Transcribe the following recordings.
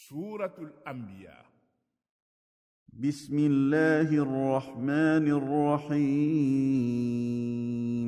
Suratul Anbiya. بسم الله الرحمن الرحيم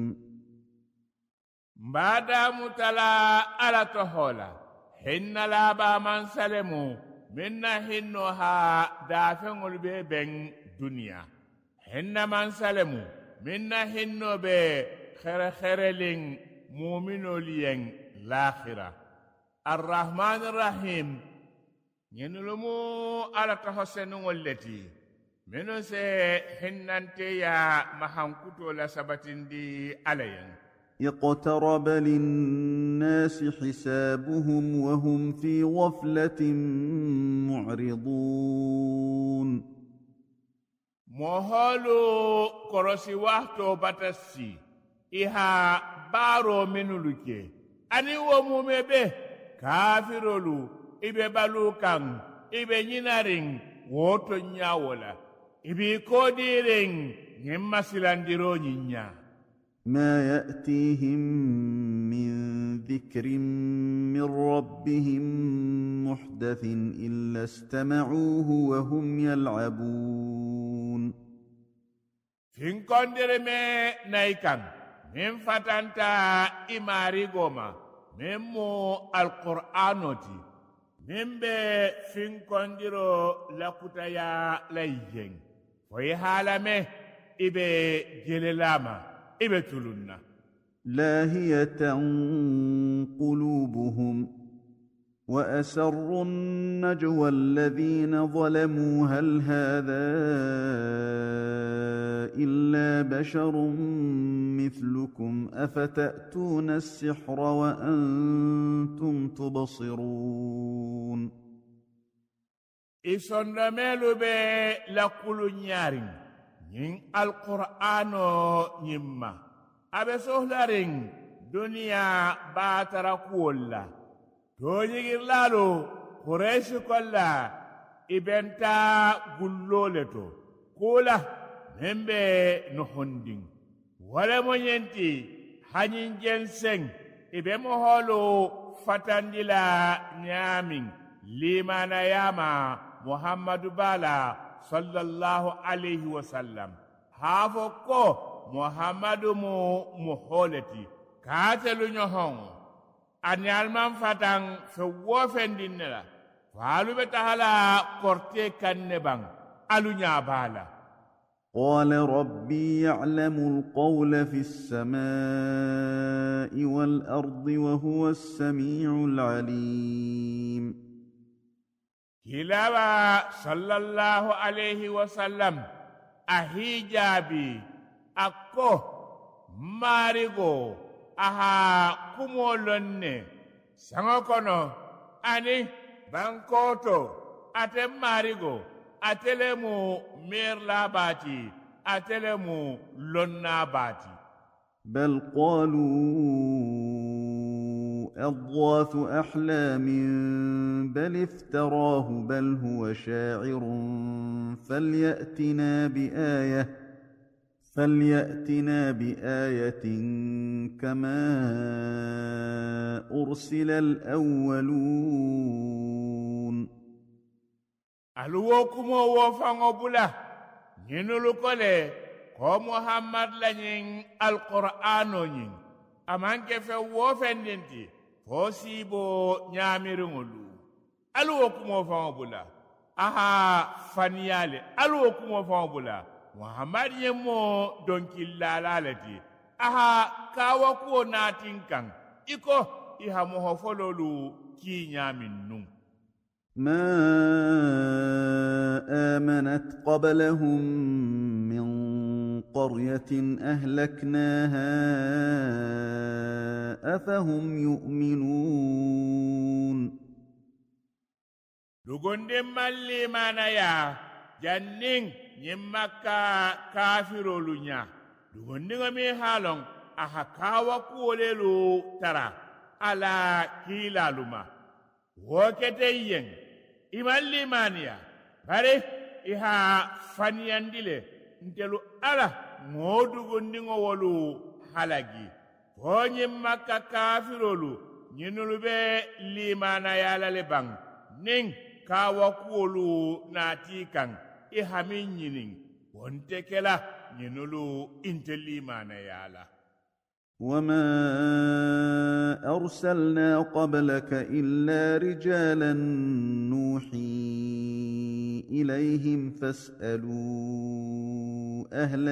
Mbada mutala ala tohola hinna laba man salemu minna hinno ha dafengol be ben dunya hinna man salemu minna hinno be khere mu'minol yen l'akhirah arrahman arrahim yenulumu ala tahosenu wallati meno se hinnante ya mahankuto la sabatindi alayen اقترب للناس حسابهم وهم في غفلة معرضون moholu korosi wahto batasi iha baro menuluke ani wo mumebe kafirolu ibe balukan ibe nyinaring woto nyawola ibi kodiring nyemma silandiro nyinya ما يأتيهم من ذكر من ربهم محدث إلا استمعوه وهم يلعبون fin kondire me naikan min fatanta imari goma min mo alqur'anoti min be fin kondiro lakutaya layyen foyi halame ibe gelelama ibe tulunna لاهية قلوبهم وأسروا النجوى الذين ظلموا هل هذا إلا بشر مثلكم أفتأتون السحر وأنتم تبصرون isondamelu be lakulu nyaring yin alqur'ano nyimma abe sohlaring dunia batara kuolla to yigirlalo quraish kolla ibenta gulloleto kula membe no honding wala monyenti hanin jenseng ibe moholo fatandila nyamin limana yama muhammadu bala sallallahu alayhi wa sallam hafo ko muhammadu muholeti katelu nyohon anyal man fatan fe wofendinela falu betahala korte kanne bang alunya bala قال ربي يعلم القول في السماء والأرض وهو السميع العليم Hilawa sallallahu alaihi wasallam ahijabi akko marigo aha kumolonne sangokono ani bankoto ate marigo atelemu mirlabati atelemu lonnabati بل قالوا أضغاث أحلام بل افتراه بل هو شاعر فليأتنا بآية كما أرسل الأولون aluwokumo wofango bula ñinulu kole ko muhammad lañin alqur'ano ñin amanke fe wofendinti fo siibo ñaamiriŋolu aluwokumo fango bula aha faniyale aluwokumo fango bula muhammad ñin mo donkillala ti aha kawakuwo naatin kan iko iha moho fololu ki ñaamin nun ما آمنت قبلهم من قرية أهلكناها أفهم يؤمنون lugonde malli manaya janning nyimmaka kafirolu nya lugonde ngami halong aha kawa kuolelu tara ala kilaluma wokete yen imalli mania bare iha faniyandile ntelu ala ngodugondi ngowolu halagi konyi makka kafirolu nyinulu be limana yala le bang ning kawa kuolu naati kan hamin ñinin wonte kela ñinulu intellimana yala وما أرسلنا قبلك إلا رجالا نوحي إليهم فاسألوا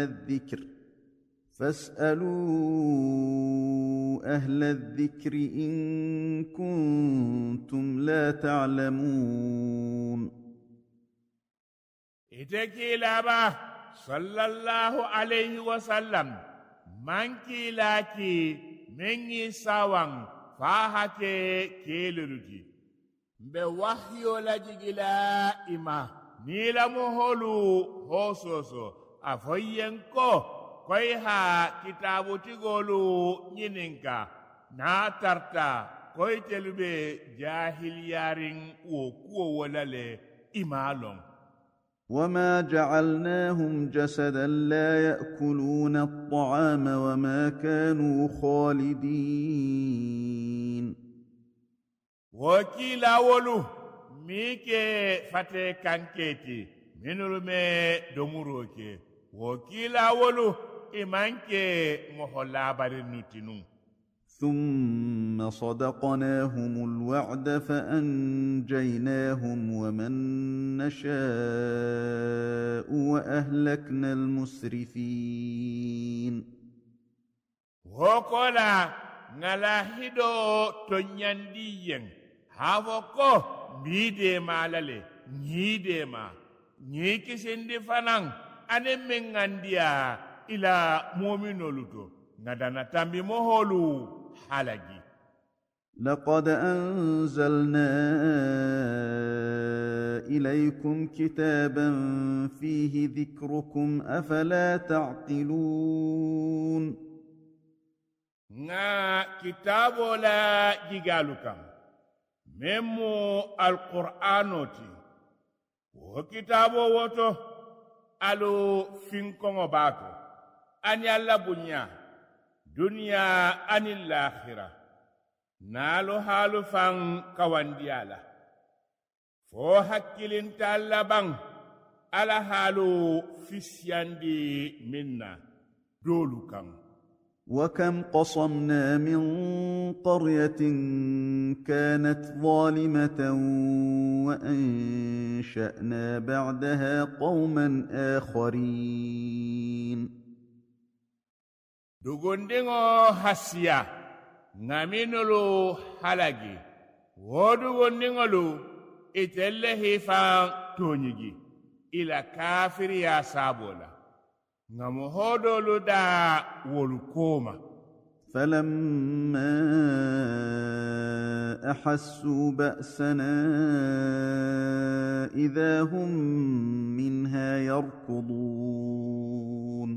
أهل الذكر إن كنتم لا تعلمون إتكي لابا صلى الله عليه وسلم manki laki mengi sawang fahake keleruti mbe wahyo la jigila ima nila moholu hososo afoyenko koy ha kitabu tigolu nyininka na tarta koy telube jahil yarin wo kuo walale imalong وما جعلناهم جسدا لا يأكلون الطعام وما كانوا خالدين وكيلا ولو ميكي فاتي كانكيتي منو مي دوموروكي وكيلا ولو إمانكي محلا بارنوتينو ثم صدقناهم الوعد فأنجيناهم ومن نشاء وأهلكنا المسرفين وقال نلاهدو تنينديين هاوكو ميدي مالالي نيدي ما نيكي سندي فنان أني منغانديا إلى مؤمنو لتو ندانا تامبي مهولو حالجي لقد أنزلنا إليكم كتابا فيه ذكركم أفلا تعقلون نا كتاب لا جيغالوكم ميمو القرآنوتي وكتاب ووتو ألو فينكم باتو أن يلا بنيا دنيا أن الآخرة نالو حالو فان كوانديالا فو حكيلين تالبان على حالو فيسياندي منا دولو كان وكم قصمنا من قرية كانت ظالمة وأنشأنا بعدها قوما آخرين dugundingo hasiya ngaminulu halagi wodugundingolu itelle hifa tonyigi ila kafiri ya sabola ngamuhodolu da wolukoma فلما أحسوا بأسنا إذا هم منها يركضون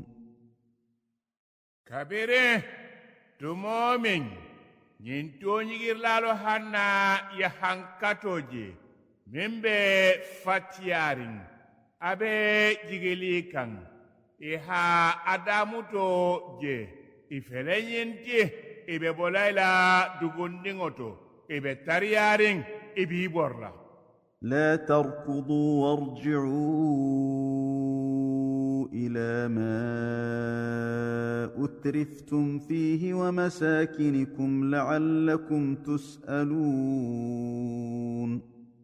kabire tumomin nyintonyigir lalo hanna ya hankatoje membe fatiyarin abe jigeli kan iha adamuto je ifelenyenti ibe bolaila dugundingoto ibe tariyarin ibi borla لا تركضوا وارجعوا إلى ما أترفتم فيه ومساكنكم لعلكم تسألون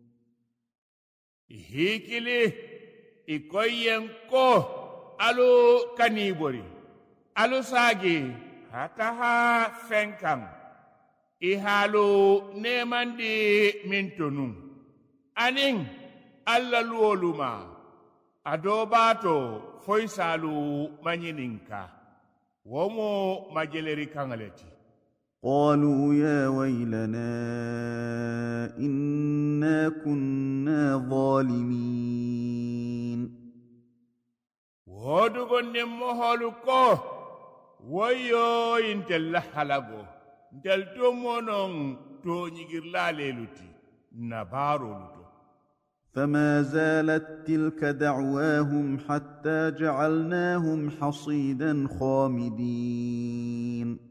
هيكلي إكوينكو ألو كنيبوري ألو ساجي هكاها فنكم إهالو نيماندي منتونو anin alla luoluma adobato foisalu manyininka womo majeleri kangaleti قالوا يا ويلنا إنا كنا ظالمين ودغن مهلكو ويو انتل حلقو انتل تومونون تونيغير لاليلوتي نبارو لتو فما زالت تلك دعواهم حتى جعلناهم حصيدا خامدين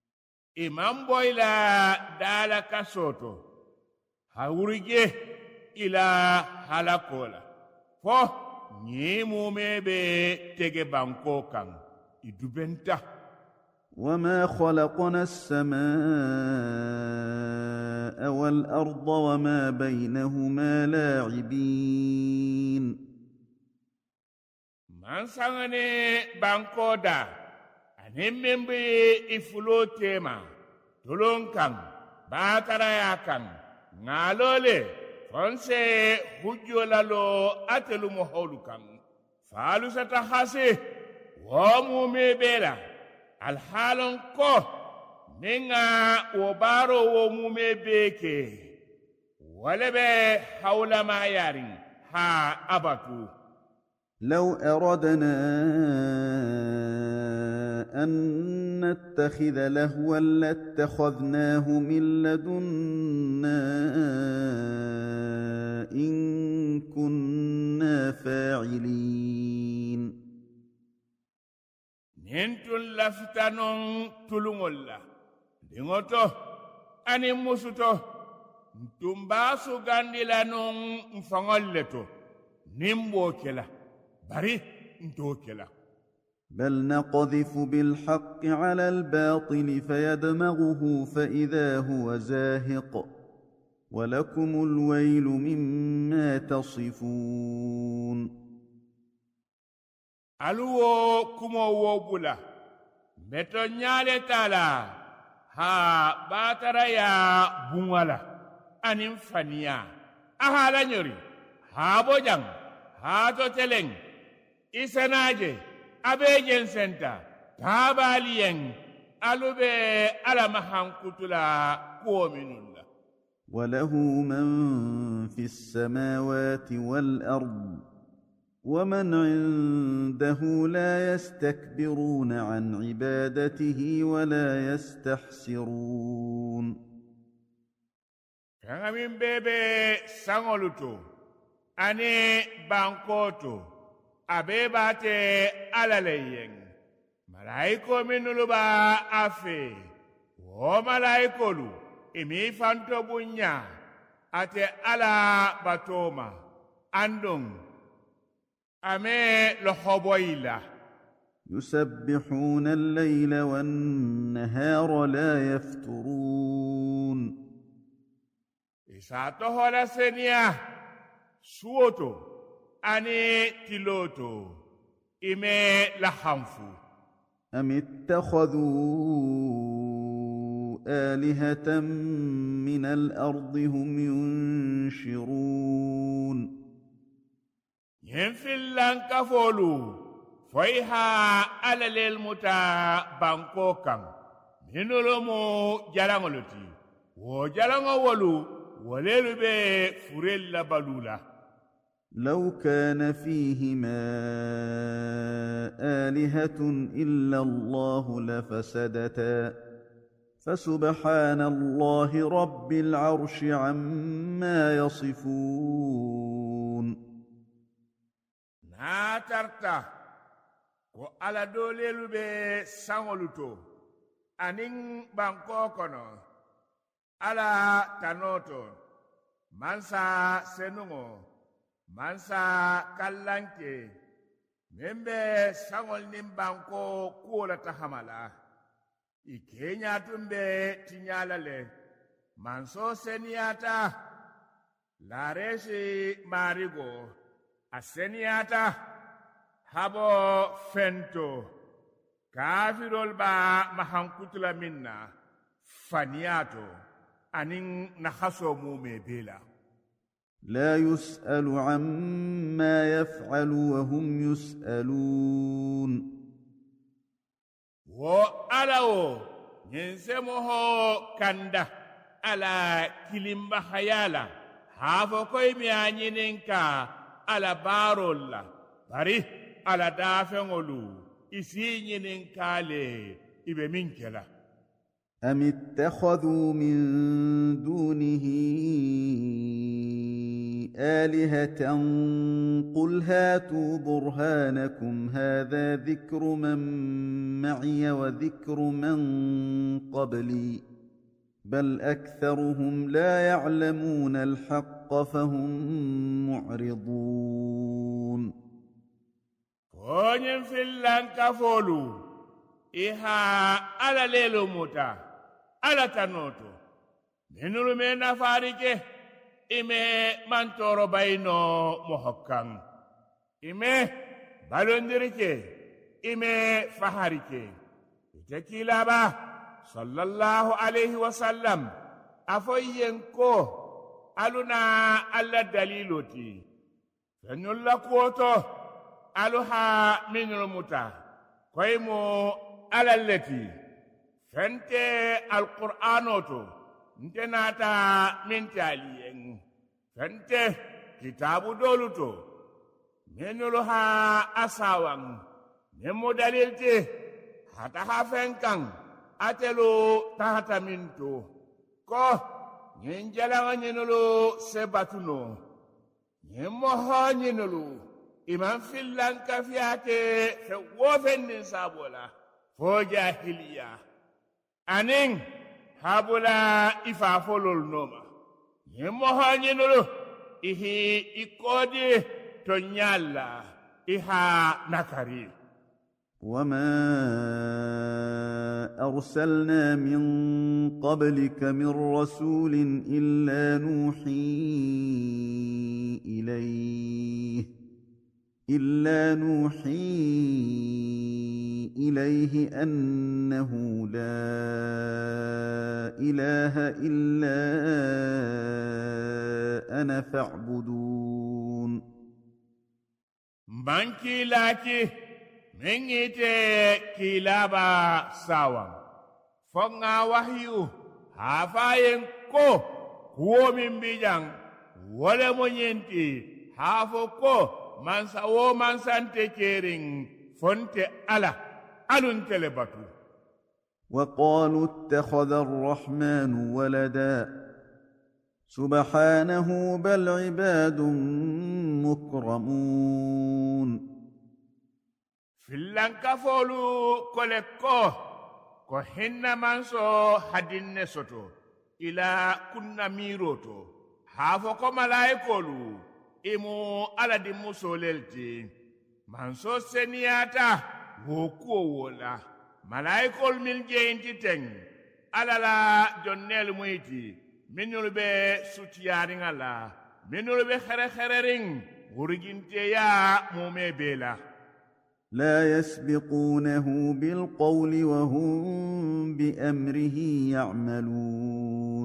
imam boyla dala kasoto hawrije ila halakola fo ñi mume be tege banko kan idubenta وما خلقنا السماء والأرض وما بينهما لاعبين man sangane banko da anin membe ifulo tema tulon kan bataraya kan ngalole fonse hujjolalo atelu mo hawlu kan falu sata hase wo mume bela alhalon ko ninga wo baro wo mume beke wala be hawla ma yarin ha abatu لو أردنا أن نتخذ لهوا لاتخذناه من لدنا إن كنا فاعلين ننتن لفتنون تلون دينوتو أني مسوتو نتنباسو غاندلانون مفنغلتو نمبوكلا بري نتوكلا بل نقذف بالحق على الباطل فيدمغه فإذا هو زاهق ولكم الويل مما تصفون ألو كمو وبلا متو نيالي تالا ها باترا يا بومالا أنم فنيا أهالا نيري ها بوجان ها توتلين إسناجي أبيجن سنتا تاباليين ألوبي على محن كتلا كومن الله وله من في السماوات والأرض ومن عنده لا يستكبرون عن عبادته ولا يستحسرون كان من بيبي سانغولوتو أني بانكوتو أبيباتي علاليين ملايكو منولوبا أفي وملايكولو إمي فانتو بنيا أتي على باتوما أندون أمي لخبويلا يسبحون الليل والنهار لا يفترون إساتو هولا سنيا سوتو أني تلوتو إمي لخنفو أم اتخذوا آلهة من الأرض هم ينشرون ينفل لنك فولو فيها على للمتا بانكوكا منولمو جلانولتي وجلانولو وليلو بي فريلا بلولا لو كان فيهما آلهة إلا الله لفسدتا فسبحان الله رب العرش عما يصفون ناترتا ko ala dolelu be sangoluto anin banko kono ala tanoto mansa senungo mansa kallanke membe sangol nin banko kuola tahamala ikenya tumbe tinyala le manso seniata lareshi marigo aseniata habo fento kafirol ba mahankutula minna faniato anin nahaso mume bela لا يسأل عما يفعل وهم يسألون وعلو ينسمه كندا على كلمة حيالا هافو كوي ميانينكا على بارولا باري على دافعولو إسينينكا لي إبه منكلا أم اتخذوا من دونه آلهة قل هاتوا برهانكم هذا ذكر من معي وذكر من قبلي بل أكثرهم لا يعلمون الحق فهم معرضون ونين في اللانكافولو إها على ليلو موتا على تنوتو منو من فارجه إمي مانتورو باينو محكم إمي بالوندريكي إمي فهاريكي إتكيلابا صلى الله عليه وسلم أفوينكو ألنا على دليلوتي فنولا كوتو ألوها من المتا كويمو على التي فانت القرآنوتو نتناتا من تاليين فانت كتاب دولوتو منولها أساوان نمو دليلتي حتى هافنكان أتلو تحت منتو كو ننجلا ننولو سباتونو نموها ننولو إمام في اللانكا فياتي فوفن نسابولا فوجاهلية أنين هابولا إفافولو النوما نموها ننولو إهي إكودي تنيالا إها نكاري وما أرسلنا من قبلك من رسول إلا نوحي إليه أنه لا إله إلا أنا فاعبدون بانكي لاكي من يتي كيلابا ساوان فنغا وحيو هافاين كو كو من بيجان ولا منينتي هافو كو mansa wo mansante kering fonte ala alun telebatu وقالوا اتخذ الرحمن ولدا سبحانه بل عباد مكرمون في اللانكافولو كوليكو كو هن منسو حدين نسوتو إلى كنا ميروتو هافوكو ملايكولو imu ala di musolelti manso seniyata wokuo wola malaikol min jeyinti teng ala la jonnel muyti minul be sutiyaring ala minul be khere wurginte ya mume bela لا يسبقونه بالقول وهم بأمره يعملون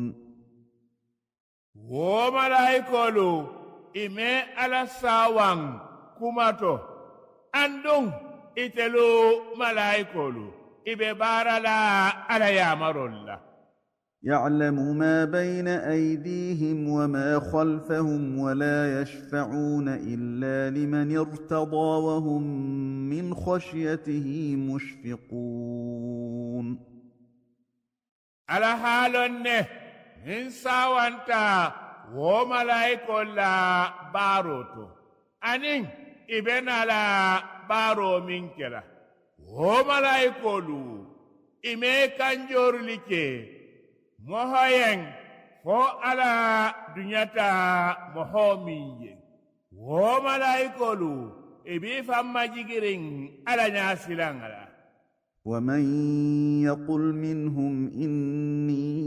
وملائكولو ime ala sawang kumato andung itelu malaikolu ibe barala ala yamarolla يعلم ما بين أيديهم وما خلفهم ولا يشفعون إلا لمن ارتضى وهم من خشيته مشفقون على حالنه من ساوانتا wo malaiko la baroto anin ibena la baro minkela wo malaiko lu ime kanjoru like mohoyen fo ala dunyata mohomiye wo malaiko lu ibi famma jigirin ala nyasilangala ومن يقل منهم إني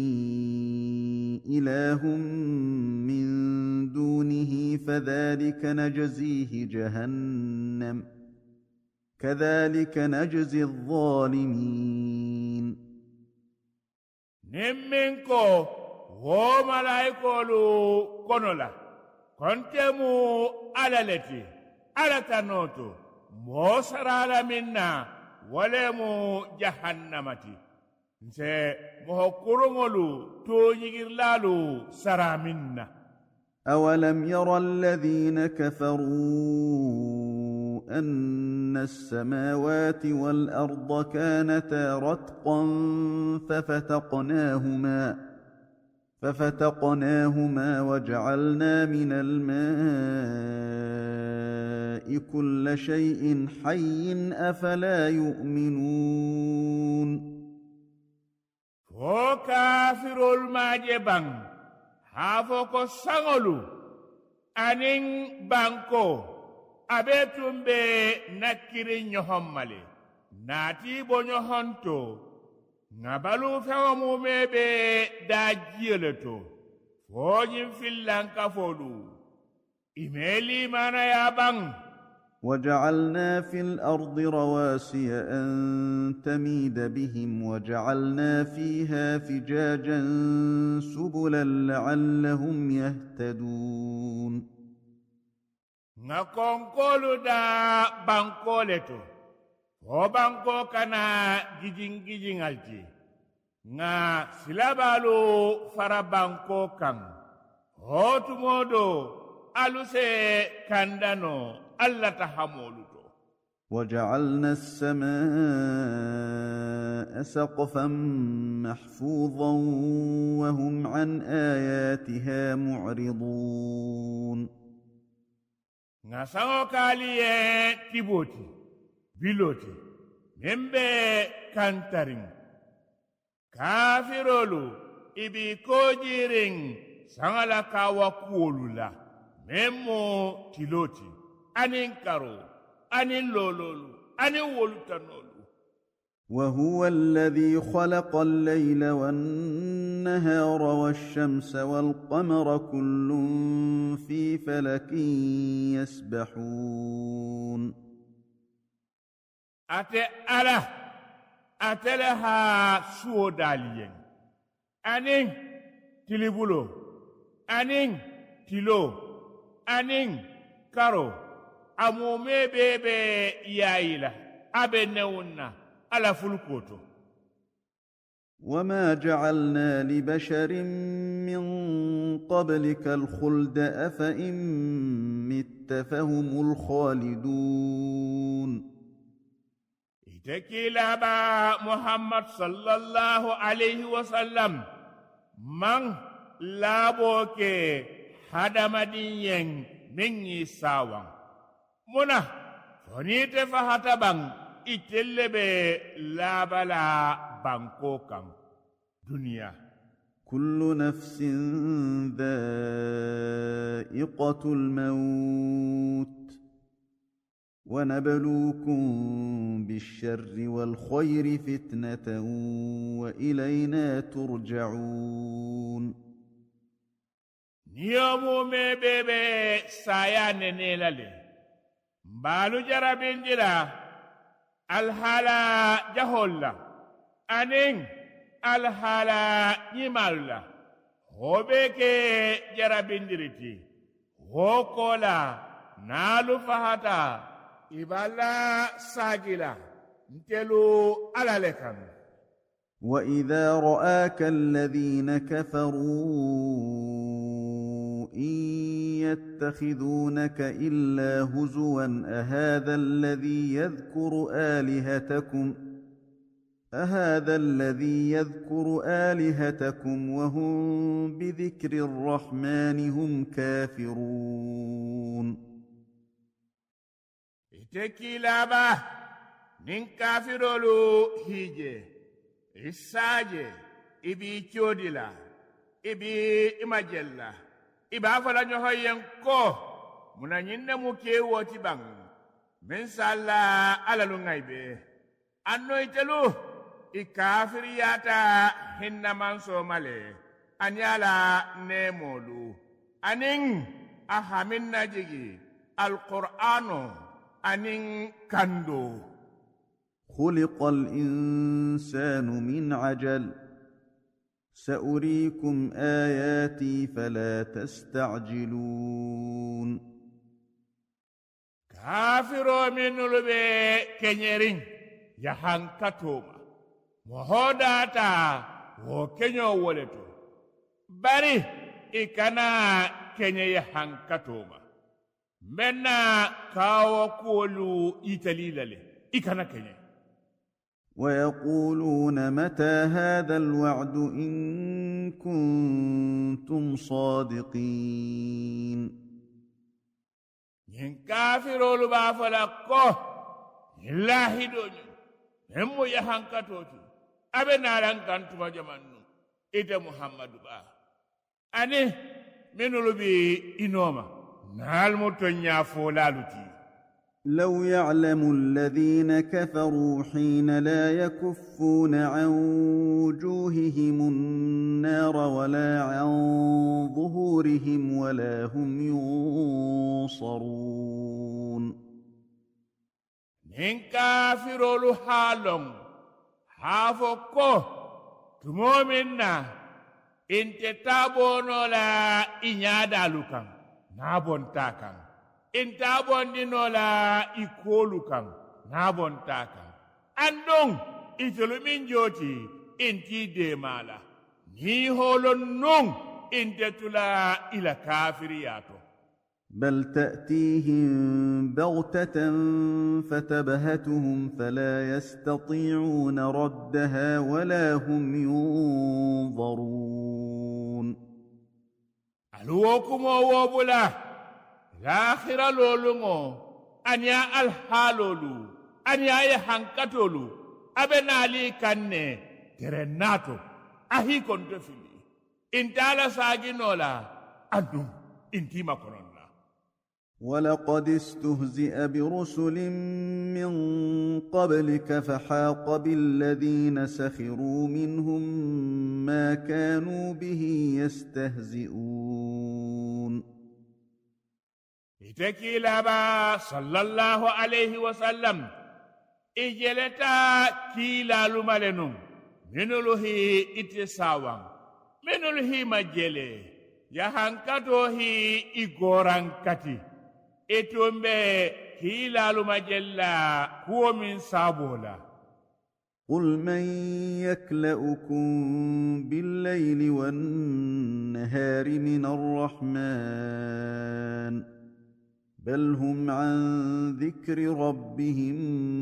إله من دونه فذلك نجزيه جهنم كذلك نجزي الظالمين نمنكو هو ملايكولو كونولا كنتمو على التي على تنوتو موسر على منا ولمو جهنمتي nse moho kurungolu to nyigirlalu saraminna أولم يرى الذين كفروا أن السماوات والأرض كانتا رتقا ففتقناهما وجعلنا من الماء كل شيء حي أفلا يؤمنون fo kafirol maje bang hafo ko sangolu anin banko abetumbe nakiri nyohommale nati bo nyohonto ngabalu fewo mumebe da jiyeleto fojin fillanka folu imeli mana ya bang وجعلنا في الأرض رواسي أن تميد بهم وجعلنا فيها فجاجا سبلا لعلهم يهتدون ngakonkolu da bankoleto o banko kana gijingalti nga silabalu fara banko kan hotumodo aluse kandano Allah tahamoluto وجعلنا السماء سقفا محفوظا وهم عن آياتها معرضون ngasango kaliye tiboti biloti membe kantaring kafirolu ibi kojiring sangala kawa kuolula memmo tiloti anin karo anin lololu anin wolutanolu وهو الذي خلق الليل والنهار والشمس والقمر كل في فلك يسبحون أتلها سوداليين أنين تلبولو أنين تلو أنين كارو أمومي بيبي يايلا أبنونا على فلكوتو وما جعلنا لبشر من قبلك الخلد أفإن مت فهم الخالدون إتكيلا با محمد صلى الله عليه وسلم من لابوكي هدمدين مني ساوان منا فنيت فهتبان إتلبي لابلا بانكوكا دنيا كل نفس ذائقة الموت ونبلوكم بالشر والخير فتنة وإلينا ترجعون نيومو مي بيبي سايان نيلالي بالو جرابين جرا الحالا جهولا أنين الحالا نيمالا هوبيكي جرابين جريتي هوكولا نالو فهاتا إبالا ساجلا نتلو على لكم وإذا رآك الذين كفروا إن يتخذونك إلا هزوا أهذا الذي يذكر آلهتكم وهم بذكر الرحمن هم كافرون إتكيلابا من كافرولو هيجي إساجي إبي تشوديلا إبي إماجيلا إبا فلا نهاين كو منا نيننا موكي واتي بان من سالا على لنغايبه أنو يتلو إكافرياتا هن منسو مالي أنيالا نيمولو أنين أهامين نجيجي القرآن أنين كندو خلق الإنسان من عجل سأريكم آياتي فلا تستعجلون كافر من لبي كنيرين يهان كتوما مهوداتا وكنيو ولتو bari ikana kenye ya hankatoma mena kawo kuolu italilale ikana kenye ويقولون متى هذا الوعد إن كنتم صادقين ينكافروا لبافلقه الله دوني هم يهانكتوتي abe naran kan tuma jamannu ite muhammadu ba ani menulu bi inoma nal mutonya folaluti لو يعلم الذين كفروا حين لا يكفون عن وجوههم النار ولا عن ظهورهم ولا هم ينصرون nin kafirolu halon hafo ko tumomin na inte tabonola inyadalu kan nabonta kan inta bondinola ikolu kan nabonta kan andon itolu min joti inti demala ni holon non inte tula ila kafiriyato بل تأتيهم بغتة فتبهتهم فلا يستطيعون ردها ولا هم ينظرون ألوكم ووبلا الآخرة لولو أنيا الحالولو أنيا يحنكتولو أبنا لي كنة ترناتو أهي كنت فيني انتالا ساقينولا أنو انتي ما كنون ولقد استهزئ برسل من قبلك فحاق بالذين سخروا منهم ما كانوا به يستهزئون إتكي لابا صلى الله عليه وسلم إجلتا كيلا لمالنم منوله إتساوان منوله مجلي يهانكتوه إغوران كتي etombe hilalu majella huwa min sabola قل من يكلؤكم بالليل والنهار من الرحمن بل هم عن ذكر ربهم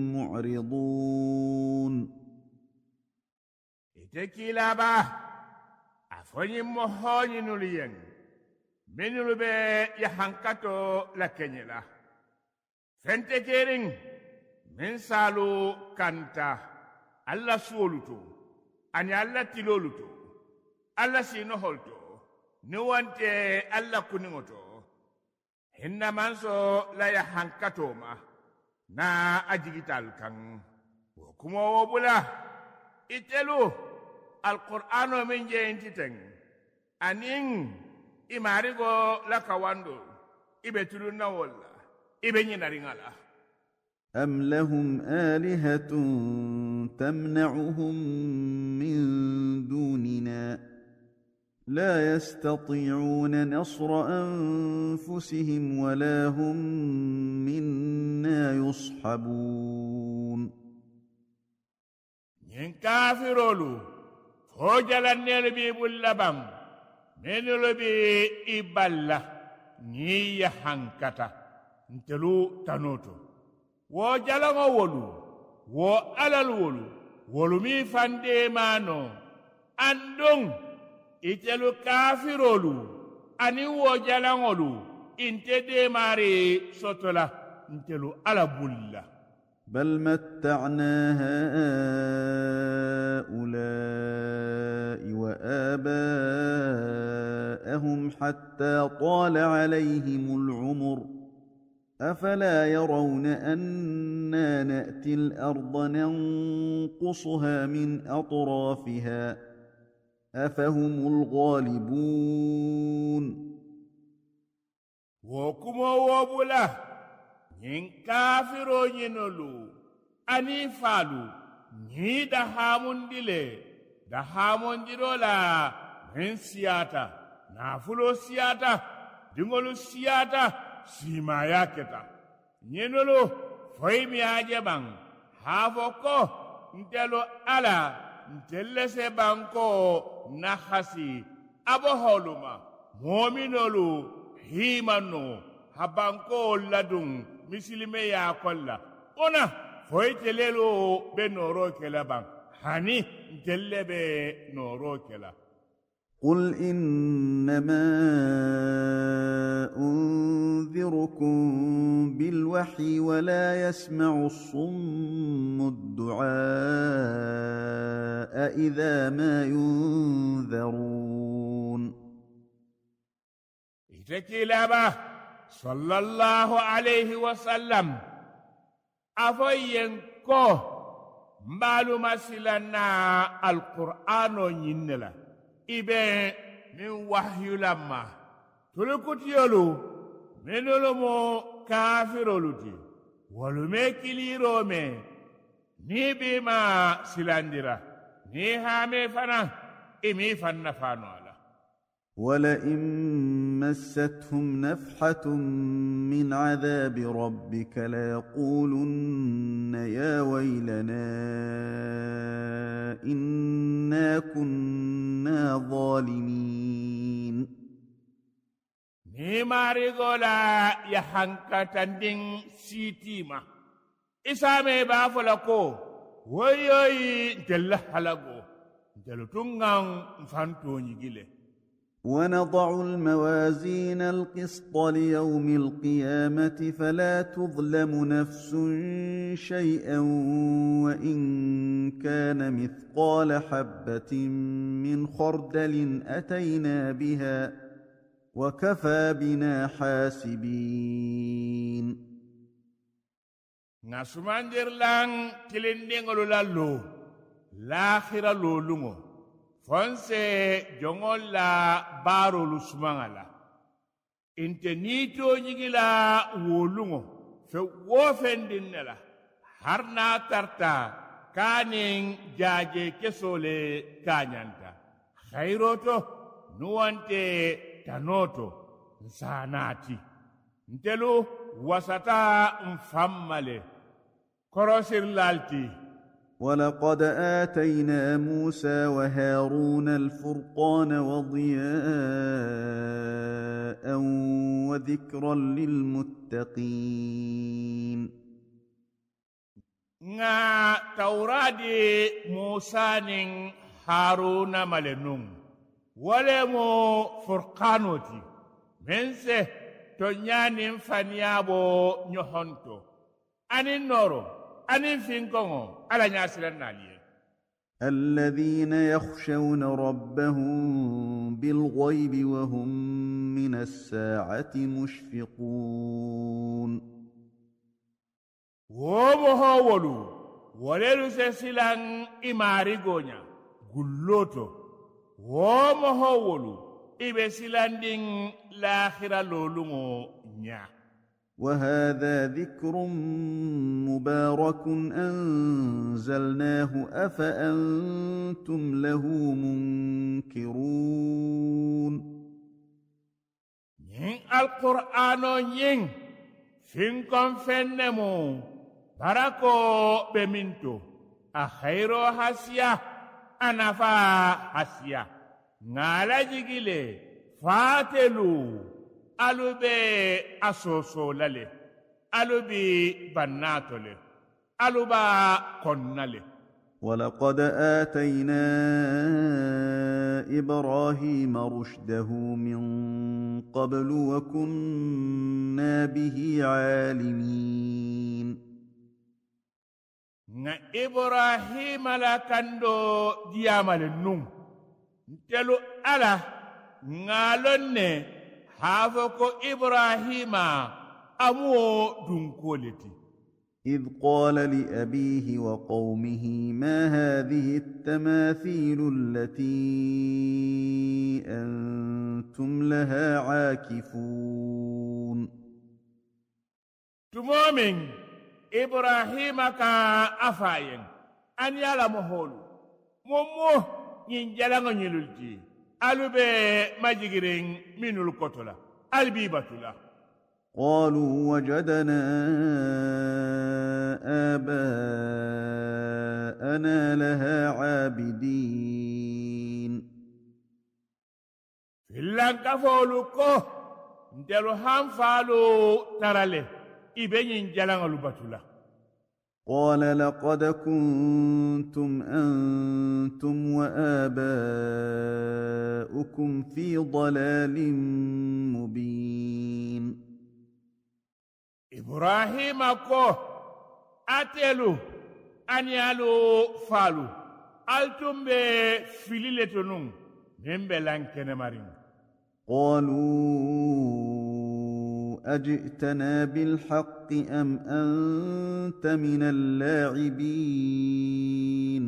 معرضون itekila ba afonyi mohoni nuliyen menulu be ya hankato la kenyela fente kering men salu kanta alla suoluto ani alla tiloluto alla sino holto ni wante alla kuningoto hinna manso la ya hankato ma na ajigital kan kumo wobula itelu alqur'ano men je entiteng anin imarigo la kawando ibe tuluna wala ibe nyinaringala أم لهم آلهة تمنعهم من دوننا لا يستطيعون نصر أنفسهم ولا هم منا يصحبون ين كافرولو فوجلن نلبي بلبام menolo be iballa ni ya hankata ntelu tanoto wo jalango wolu wo alal wolu mi fande mano andong itelu kafirolu ani wo jalangolu inte de mari sotola ntelu ala bulla بل متعنا هؤلاء وآباءهم حتى طال عليهم العمر أفلا يرون أنا نأتي الأرض ننقصها من أطرافها أفهم الغالبون وكما وبلا yin kafiro nyinolu ani falu ni da hamondirola men siyata nafulo siyata dingolu siyata sima yaketa nyinolu foymi ajeban hafo ko ntelo ala ntellese banko nahasi aboholuma mominolu himano habanko ladun misilime ya kolla ona foytelelo be noro kela ban hani ntellebe noro kela قل إنما أنذركم بالوحي ولا يسمع الصم الدعاء إذا ما ينذرون إتكيلابا صلى الله عليه وسلم أفين كو مبالو مسلنا القرآن ينلا إبن من وحي لما تلكتيولو منولمو كافرولوتي ولمي كليرومي ni bima silandira ni hame fana imi fanna fano ala ولئن مستهم نفحة من عذاب ربك ليقولن يا ويلنا إنا كنا ظالمين ni marigola ya hankatanding sitima isame ba fulako woyoyi ntella halago ntelu tungan mfanto nyigile ونضع الموازين القسط ليوم القيامة فلا تظلم نفس شيئا وإن كان مثقال حبة من خردل أتينا بها وكفى بنا حاسبين nasumandir lang tilindingolo lallo l'akhira lolungo fonse jongol la baro lusmangala inte nito nyigila wolungo fe wofendinela harna tarta kaning jaje kesole kanyanta khairoto nuwante tanoto nsanati ntelu wasata mfammale korosir lalti ولقد آتينا موسى وهارون الفرقان وضياء وذكرا للمتقين nga tauradi Musa ning Haruna malenung walemo furqanoti mense to nyanim faniabo nyohonto anin noro anin finkongo ala nyasilan naliye الذين يخشون ربهم بالغيب وهم من الساعة مشفقون womohowolu wolelu sesilan imarigonya gulloto womohowolu ibe silanding l'akhira lolungo nya وهذا ذكر مبارك أنزلناه أفأنتم له منكرون ين القرآن ين فينكم فنمو بركو بمنتو أخيرو حسيا أنفا حسيا ngala jigile fatelu alube asoso lale alubi bannatole aluba konnale ولقد آتينا إبراهيم رشده من قبل وكنا به عالمين na Ibrahim la kando diamale num ntelu ala ngalonne hafo ko Ibrahima amuo dunkoleti إذ قال لأبيه وقومه ما هذه التماثيل التي أنتم لها عاكفون تمومن إبراهيم كا أفاين أن يعلمه مومو ينجلغ نيلولتي ألوبي مجيغرين من الكتلة البيبتلة قالوا وجدنا آباءنا لها عابدين فلان كفولو كو ندلو هانفالو ترالي إبنين جلان البتلة قال لقد كنتم أنتم وآباؤكم في ضلال مبين إبراهيم كو أتلو أن يالو فالو altumbe filile to nun min be lankene marin قالوا أجئتنا بالحق أم أنت من اللاعبين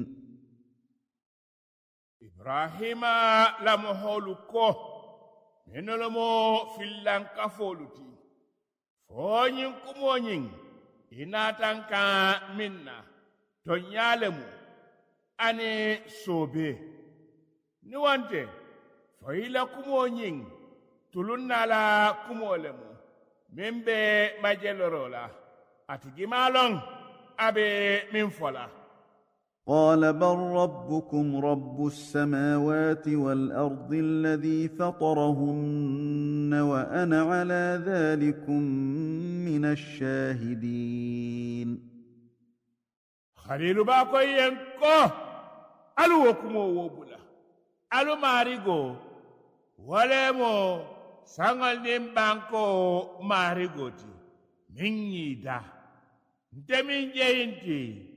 إبراهيم لمهولكو منولمو فيلان كفولتي فونين كمونين إناتانكا منا تنيالمو أني سوبي نوانتي فإلا كمونين تلونا لا كمولمو ممبي مجلرولا أتجمالون أبي من فلا قال بل ربكم رب السماوات والأرض الذي فطرهن وأنا على ذلكم من الشاهدين خليل باكو ينكو ألو وكمو وبلا ألو ماريغو ولمو سانغال نمبانكو ماريغوتي من يدا نتمين جينتي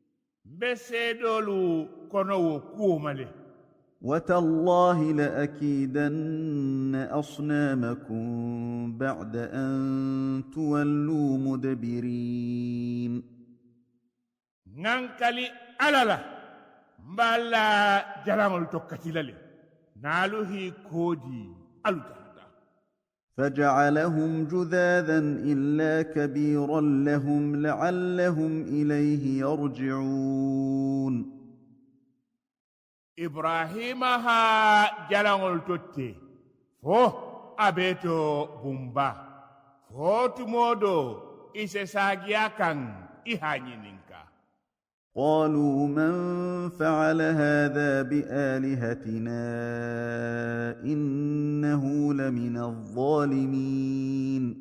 بسيدولو كنو كومالي وتالله لأكيدن أصنامكم بعد أن تولوا مدبرين نانكالي ألالا مبالا جلامل توكتلالي نالوهي كودي ألوتا فجعلهم جذاذا إلا كبيرا لهم لعلهم إليه يرجعون إبراهيم ها جلال توتي فو أبيتو بومبا فو تمودو إسساقيا كان إهانينينكا قالوا من فعل هذا بآلهتنا إنه لمن الظالمين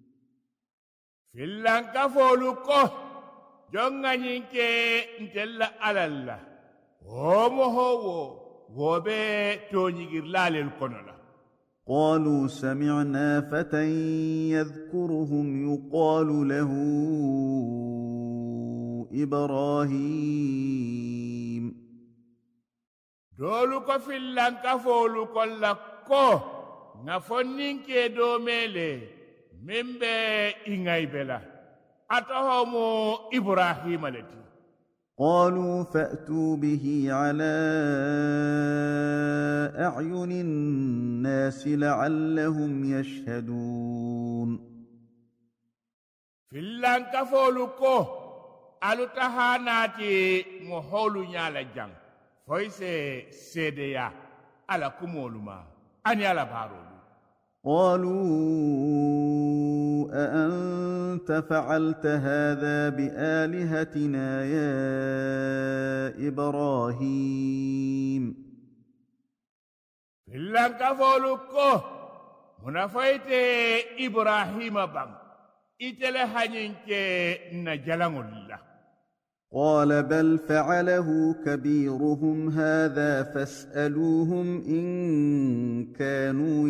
فلانكا فولوكو جونغا نينكي نتلا ألالا ومهو وبي تونيغير لالي الكونولا قالوا سمعنا فتى يذكرهم يقال له إبراهيم دولوكو فلانكا فولوكو لكو نفنينكي دوميلي ممبي إنغاي بلا أتهمو إبراهيم التي قالوا فأتوا به على أعين الناس لعلهم يشهدون فلانكا فولوكو alutahanati moholu nyala jang foise sedeya ala kumoluma ani ala barolu قالوا أأنت فعلت هذا بآلهتنا يا إبراهيم إلا كفولوكو منافيت إبراهيم بام إتلهنينك نجلان الله قال بل فعله كبيرهم هذا فاسألوهم إن كانوا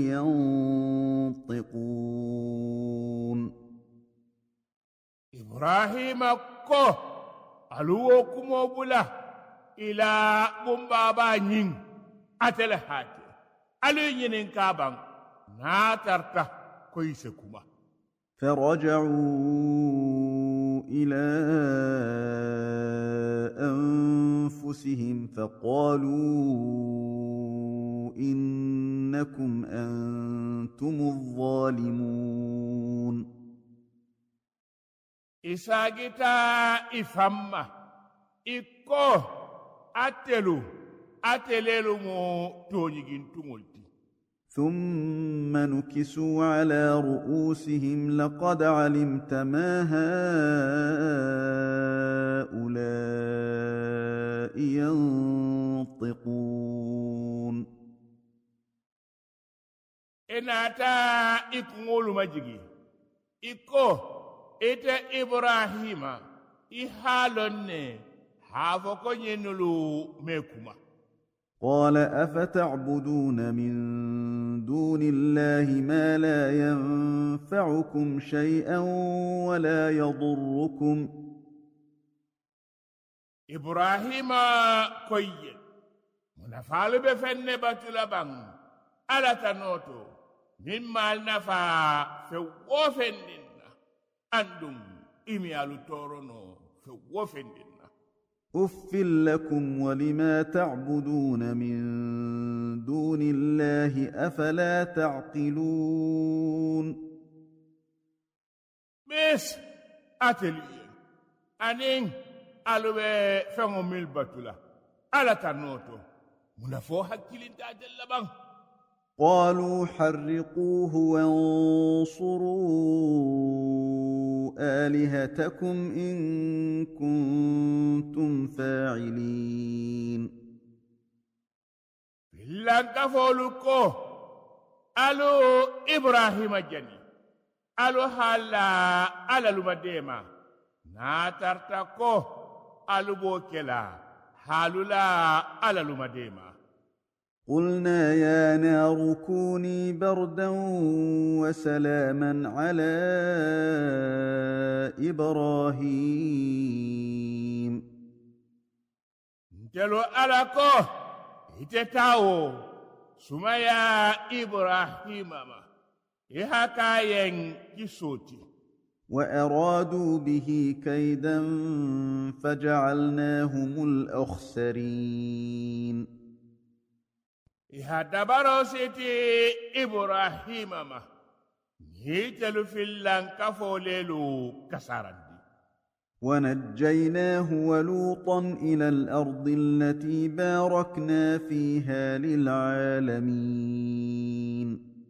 ينطقون إبراهيم كو ألوكم وبلا إلى بمبابا نين أتلهات ألو ينين كابان ناترتا كويسكما فرجعوا إلى أنفسهم فقالوا إنكم أنتم الظالمون إساقتا إفما إكو أتلو مو تونيجين تمولتي ثم نكسوا على رؤوسهم لقد علمت ما هؤلاء ينطقون إناتا إكمول مجيجي إكو إتا إبراهيم إحالون حافظ ينلو ميكما قال أفتعبدون من دون الله ما لا ينفعكم شيئا ولا يضركم ibrahima koyye munafaalu be fenne batula bang ala tanoto min mal nafa fe wofendinna andum imi alu torono fe wofendinna أف لكم ولما تعبدون من دون الله أفلا تعقلون مس أتلي أنين ألوه فهم البطلة على تنوتو منفوها كيلين تاجل لبان قالوا حرقوه وانصروا آلهتكم إن كنتم فاعلين لنك فولوكو ألو إبراهيم جني ألو حالا على المديمة ناترتكو ألو بوكلا حالولا على المديمة قلنا يا نار كوني بردا وسلاما على إبراهيم نتلو ألاكو إتتاو سمايا إبراهيم إهكاين كسوتي وأرادوا به كيدا فجعلناهم الأخسرين ihadabaro siti ibrahima ma hitelu fillan kafolelu kasarandi ونجيناه ولوطا إلى الأرض التي باركنا فيها للعالمين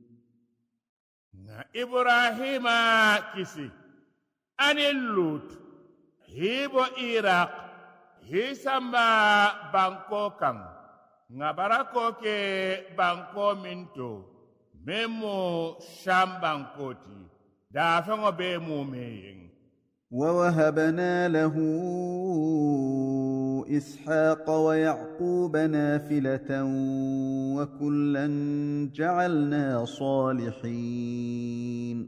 إبراهيم كسي أن اللوط هيبو إيراق هيسما بانكو كان ngabarako ke banko minto memo sham bankoti da fango be mumeyin ووهبنا له إسحاق ويعقوب نافلة وكلا جعلنا صالحين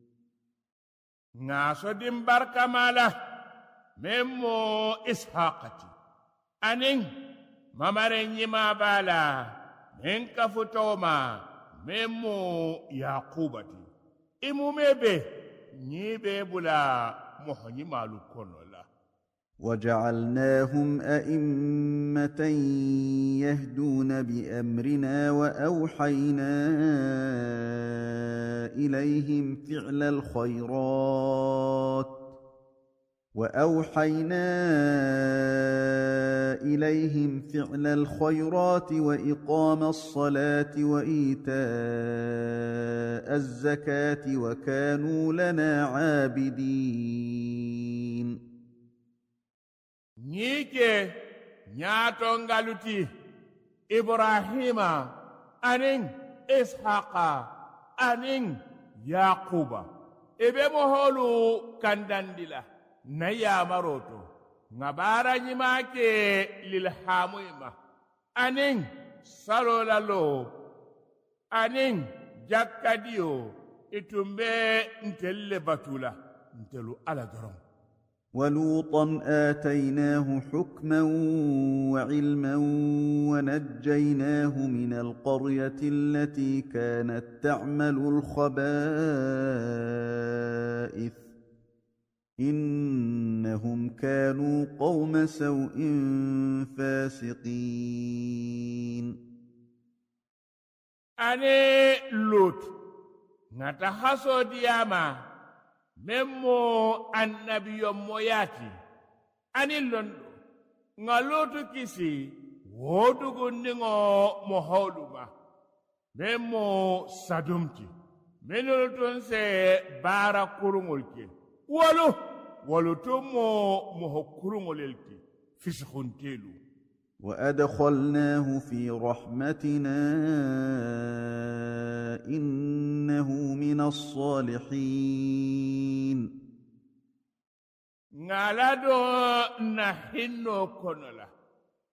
ناسو دم بركة مالا ممو إسحاقتي أنين mamarenyi mabala menka futoma memo yakubati imumebe nyibe bula mohonyi malu konola وجعلناهم أئمة يهدون بأمرنا وأوحينا إليهم فعل الخيرات وإقام الصلاة وإيتاء الزكاة وكانوا لنا عابدين نيكي نياتون غالوتي إبراهيم أنين إسحاق أنين يعقوب إبه مهولو كندندلا نيا مروتو ngabara nyimake lilhamuima aning salolalo aning jakkadio itumbe ntelle batula ntelu ala dorom ولوطا آتيناه حكما وعلما ونجيناه من القرية التي كانت تعمل الخبائث إنهم كانوا قوم سوء فاسقين أني لوط نتحسو دياما ممو النبي موياتي أني لندو نالوت كيسي ودوغو نيغو مهولوما ممو سادومتي منو تنسي بارا كورمولكي ولو تمو مهكرمولكي فسخنتيلو وأدخلناه في رحمتنا إنه من الصالحين نالادو نحنو كونلا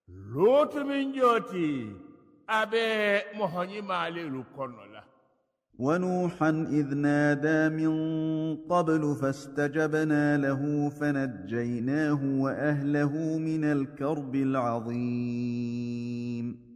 لوت من جوتي أبي مهني مالي كونلا ونوحا إذ نادى من قبل فاستجبنا له فنجيناه وأهله من الكرب العظيم.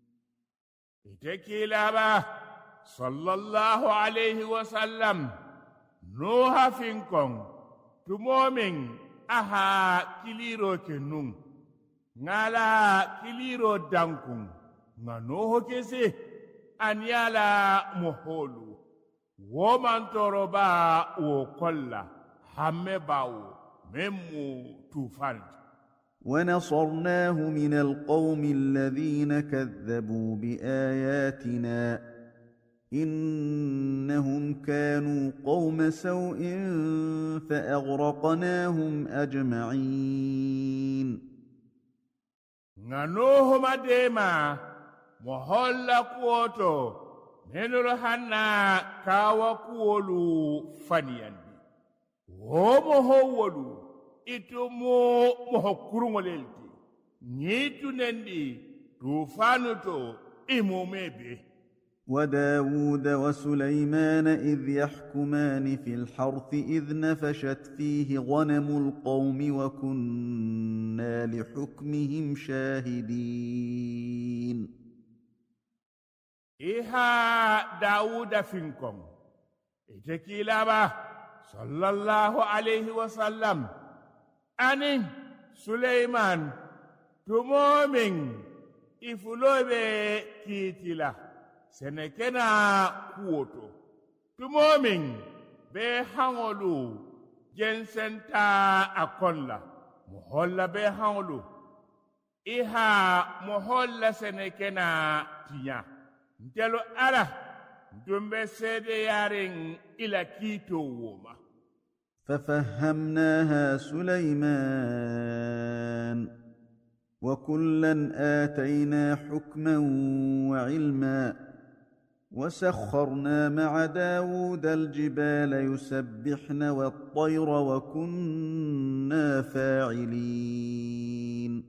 تكيلابا صلى الله عليه وسلم نوح فينكم تمومين أها كليرو كنون ngala kiliro dankun nganoho kese anyala moholu woman toroba wo kolla hamme bawo memu tufan. ونصرناه من القوم الذين كذبوا بآياتنا إنهم كانوا قوم سوء فأغرقناهم أجمعين. nganoho madema moholla kuoto menolo hanna kawa kuolu faniyandi womo howolu itumo moho kurungolelti nyitu nendi tufanuto imumebe. وداود وسليمان إذ يحكمان في الحرث إذ نفشت فيه غنم القوم وكنا لحكمهم شاهدين. إيها داود فينكم إتكيلابا صلى الله عليه وسلم أني سليمان تمومين إفلوبي كيتلا senekena kuoto tumomin be hangolu jensenta akonla moholla be hangolu iha moholla senekena tiya ntelo ala dumbe sede yaren ila kito woma. ففهمناها سليمان وكلا آتينا حكما وعلما وسخرنا مع داود الجبال يسبحن والطير وكنا فاعلين.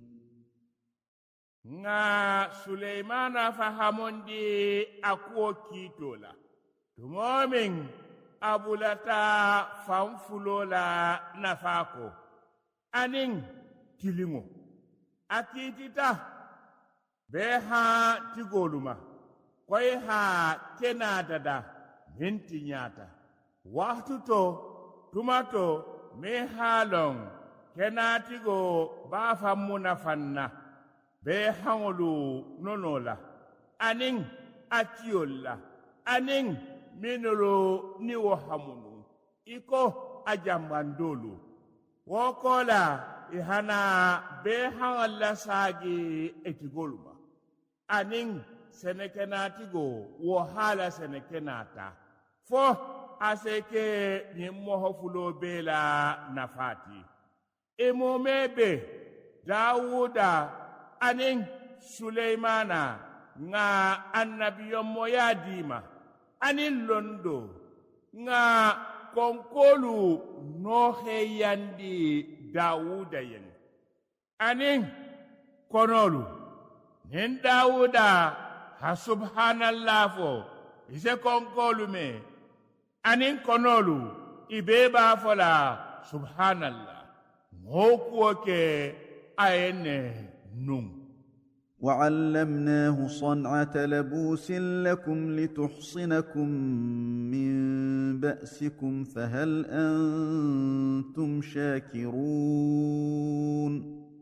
nga Suleimana fahamondi akuo kitola tumomin abulata famfulola nafako aning kilingo akitita beha tigoluma koy ha kenadada minti nyata waxtu to tumato me halong kenatigo ba famuna fanna be hangolu nonola aning atiola aning minolo ni wahamunu iko ajambandolu wokola ihana be hangala sagi etigoluma aning senekenatigo wo hala senekenata fo aseke ni mohofulo bela nafati emomebe Dawuda aning Suleimana nga annabiyo moya dima anin londo nga konkolu nohe yandi Dawuda yen anin konolu nin Dawuda ha subhanallah fo ise konkolu me anin konolu ibeba fola subhanallah ngokuoke ayene num. وعلمناه صنعة لبوس لكم لتحصنكم من بأسكم فهل أنتم شاكرون.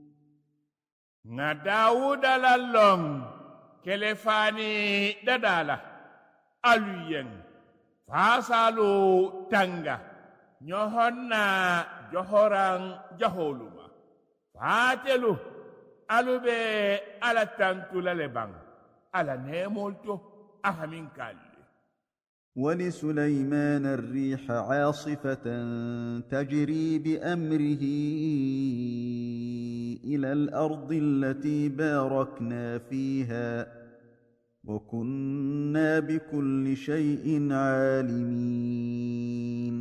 na Dawuda lallong kelefani dadala aluyen fasalu tanga nyohonna johoran jaholuma fatelu alube ala tantula lebang ala nemolto ahamin kalli. ولسليمان الريح عاصفة تجري بأمره إلى الأرض التي باركنا فيها وكنا بكل شيء عالمين.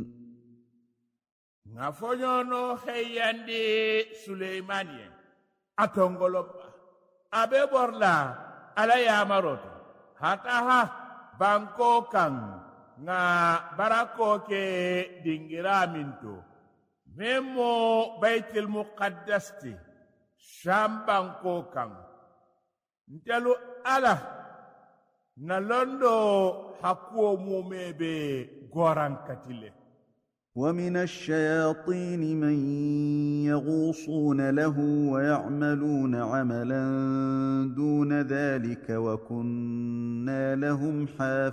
نفجونو خياندي سليمانيا atongoloba abe borla ala ya maroto hataha banko kan nga barako ke dingira minto memo baitul muqaddas ti shamban ko kan ntelu ala na londo hakuo mumebe goran katile ومن الشياطين من يغوصون له ويعملون عملا دون ذلك وكنا لهم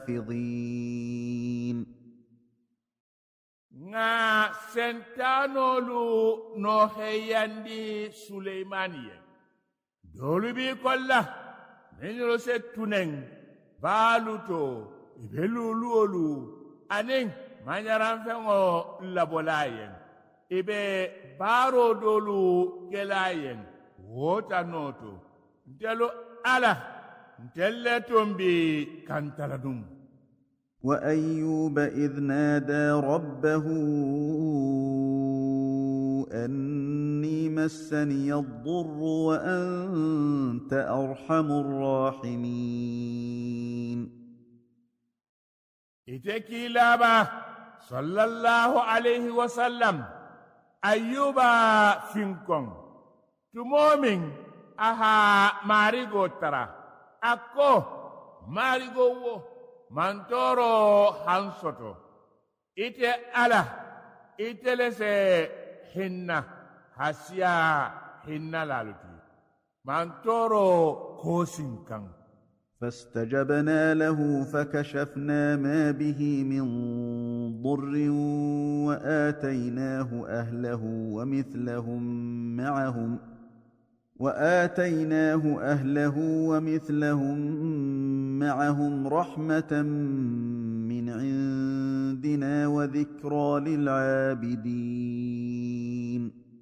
حافظين nga sentanolu no heyandi suleymaniye dolu bi kolla meniro settunen baluto ibeluluolu anen manyaran fengo labolayen ibe baro dolu gelayen wota noto ntelo ala ntelle tombi kantaladum وأيوب إذ نادى ربه أني مسني الضر وأنت أرحم الراحمين إتكي لابا صلى الله عليه وسلم أيوب فينكم تمومين أها ماريغو ترى أكو ماريغو mantoro hansoto ite ala ite lese hinna hasiya hinna laluti mantoro kosinkan فاستجبنا له فكشفنا ما به من ضر وآتيناه أهله ومثلهم معهم رحمة من عندنا وذكرى للعابدين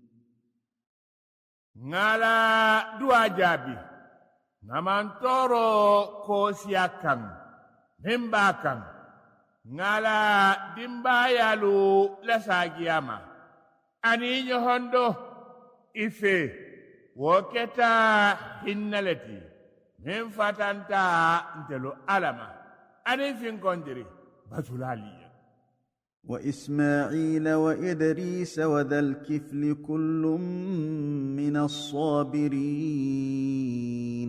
ngala dua jabi namantoro kosiakan membakan ngala dimbayalu lasagiyama ani nyohondo ife woketa hinnaleti min fatanta ntelo alama ani finkondiri batulaliya وإسماعيل وإدريس وذا الكفل كل من الصابرين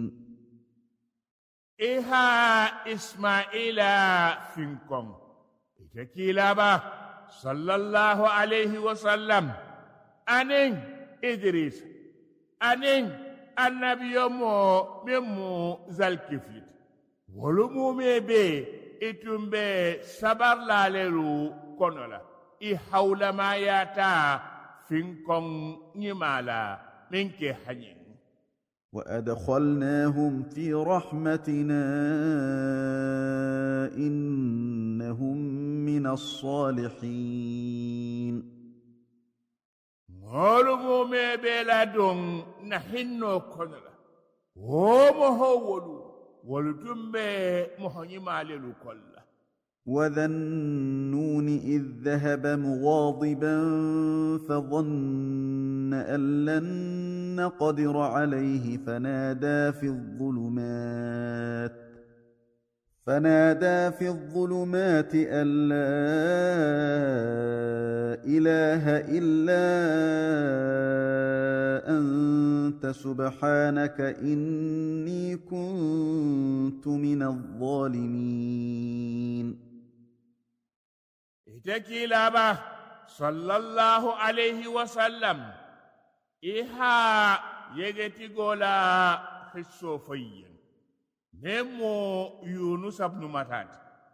إها إسماعيل فينكم إتكيلابا صلى الله عليه وسلم أنين إدريس أنين النبي ممو ذا الكفل ولمو مبي إتمبي صبر لالرو konola I hawlama yata finkon nyimala minke hanyin وأدخلناهم في رحمتنا إنهم من الصالحين ngolumu mebela don nahinno konola womo howolu wolutumbe mohonyimalelu kolla وذا النون إذ ذهب مغاضبا فظن أن لن نقدر عليه فنادى في الظلمات أن لا إله إلا أنت سبحانك إني كنت من الظالمين إتكي لابا صلى الله عليه وسلم إها يجتي قولا خصوفيا نمو يونس بن متاد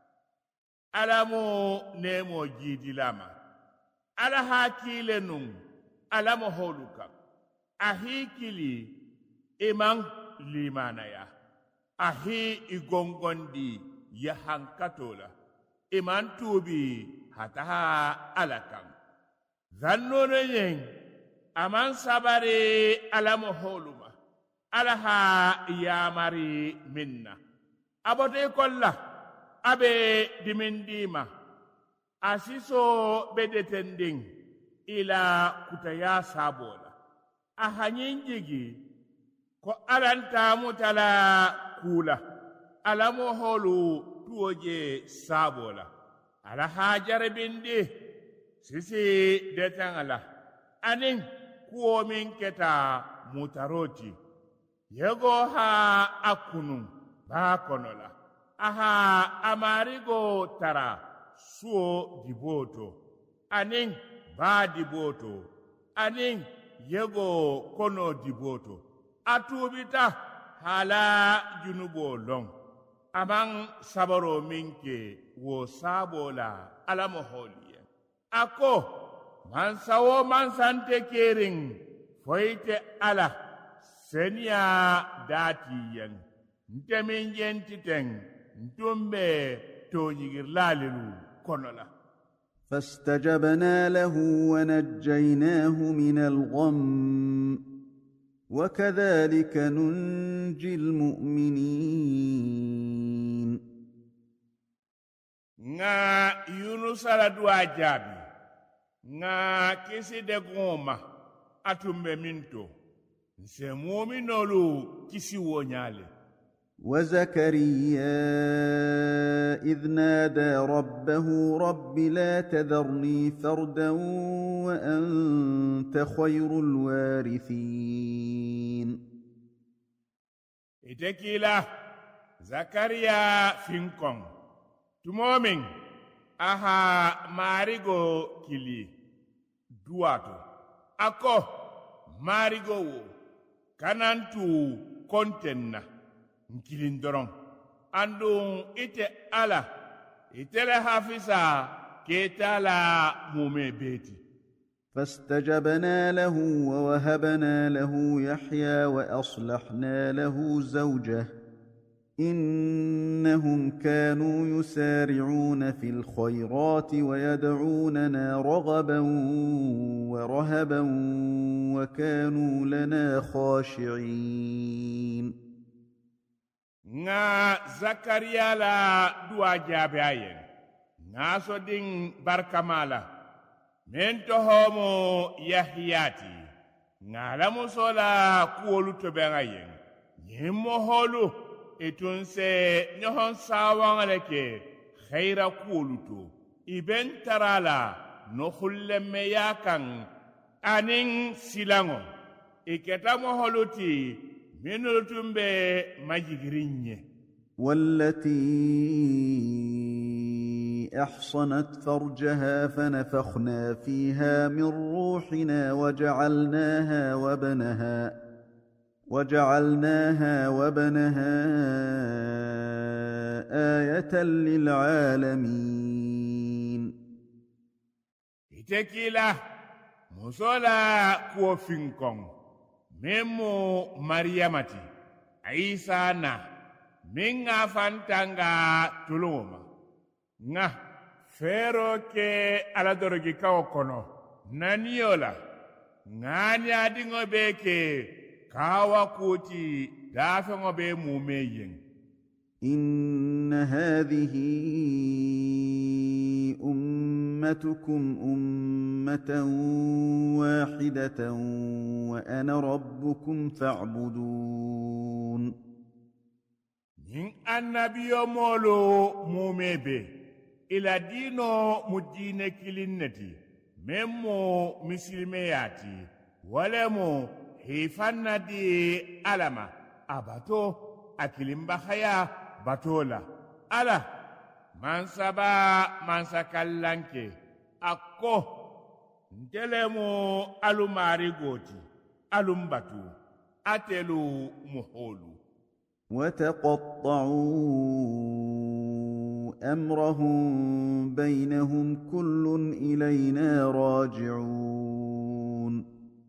ألمو نمو جيدي لاما ألا هاكي لنم ألمو هولوكا أهيكي إمان لمانايا أهي إغنغندي يهانكاتولا إمان توبي hataha alakan zannono yen aman sabari alamo holuma alaha yamari minna abote kolla abe dimindima asiso bedetending ila kutaya sabola ahanyinjigi ko alanta mutala kula alamo holu tuoje sabola ala hajar bindi sisi detangala anin kuwo min keta mutaroti yego ha akunu ba konola aha amarigo tara suo diboto anin ba diboto anin yego kono diboto atubita hala junubo long amang sabaro minke wo sabola ala moholiye ako mansawo mansante kering foite ala senia datiyen ntemin yentiten ntumbe tonyigir lalilu konola فاستجبنا له ونجيناه من الغم وكذلك ننجي المؤمنين nga Yunus ala duwa jaabi nga kisi de goma atumbe minto nse mu'minolu kisi wonyale وزكريا إذ نادى ربه رب لا تذرني فردا وأنت خير الوارثين itekila Zakaria finkon tumomin aha marigo kili duwato ako marigo wo kanantu kontenna nkilin doron andun ite ala itele hafisa ketala mume beti فاستجبنا له ووهبنا له يحيى وأصلحنا له زوجه إنهم كانوا يسارعون في الخيرات ويدعوننا رغبا ورهبا وكانوا لنا خاشعين nga Zakaria la duwa jaabe ayen nga so din barkamala men to homo Yahyati nga la musola kuwolu to be ayen nyimmo holu etunse nyohon sawangale ke khaira kuwolu to iben tarala no khullemme yakan anin silango iketa mo holuti minulutumbe majigirinye والتي أحصنت فرجها فنفخنا فيها من روحنا وجعلناها وبنها آية للعالمين itekila musola kuofinkong memo Mariamati Isa na minga fantanga tuluma nga fero ke aladorogi kawokono naniola ngani adingo beke kawa kuti dafe ngobe mumeyen إن هذه أمتكم أمة واحدة وأنا ربكم فاعبدون من النبي مولو موميبي إلى دينو مدينة كلينتي ممو مسلمياتي ولمو هيفانا دي ألما أباتو أكلم بخيا batola ala mansaba mansakallanke akko ntelemu alumari goti alumbatu atelu muholu وتقطعوا أمرهم بينهم كل إلينا راجعون